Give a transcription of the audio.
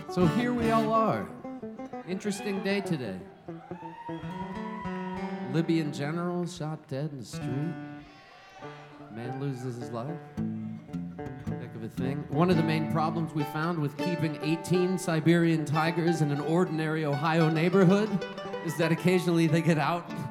So here we all are. Interesting day today. Libyan general shot dead in the street. Man loses his life. Heck of a thing. One of the main problems we found with keeping 18 Siberian tigers in an ordinary Ohio neighborhood is that occasionally they get out